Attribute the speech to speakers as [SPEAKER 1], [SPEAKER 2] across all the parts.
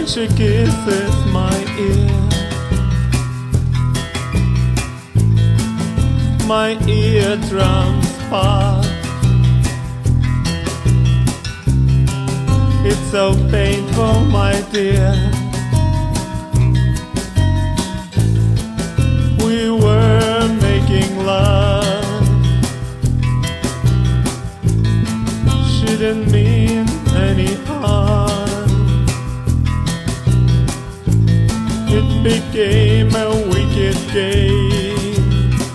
[SPEAKER 1] when she kisses my ear. My eardrums part. It's so painful, my dear. We were making love. She didn't mean any harm. It became a wicked game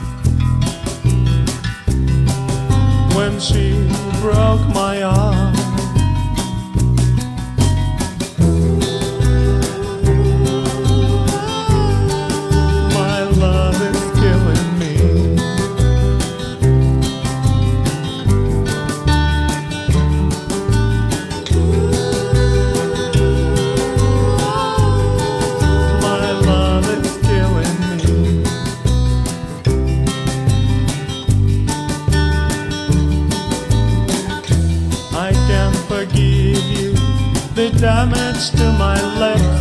[SPEAKER 1] when she broke my arm. My love is killing me. My love is killing me. I can forgive you the damage to my legs.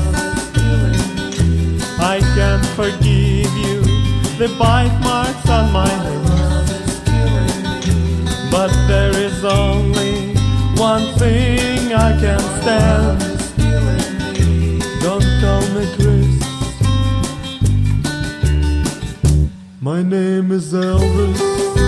[SPEAKER 1] I can forgive you the bite marks on my lips. But there is only one thing I can stand. Don't call me Chris. My name is Elvis.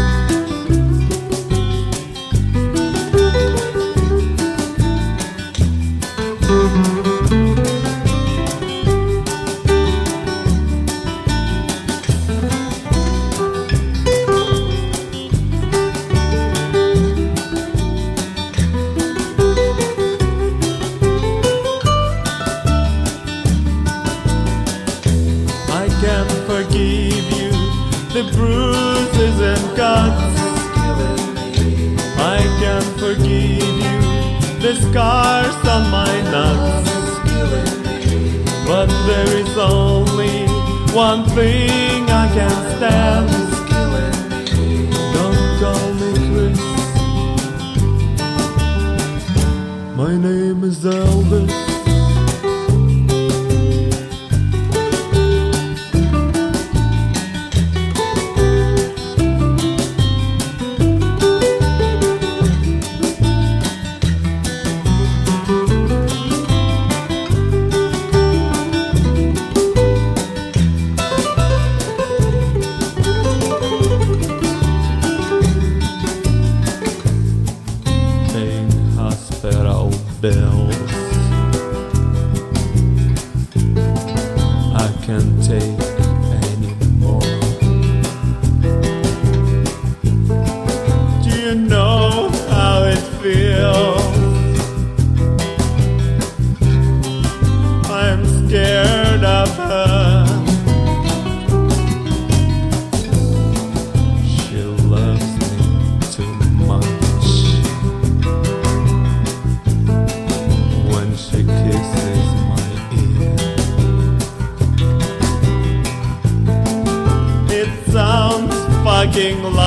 [SPEAKER 1] I can forgive you the bruises and cuts. I can forgive you the scars on my nuts. But there is only one thing I can stand. Don't call me Chris. My name is Elvis. Hospital bills I can't take anymore. Do you know how it feels? I'm scared of her. She loves me too much. She kisses my ear. It sounds fucking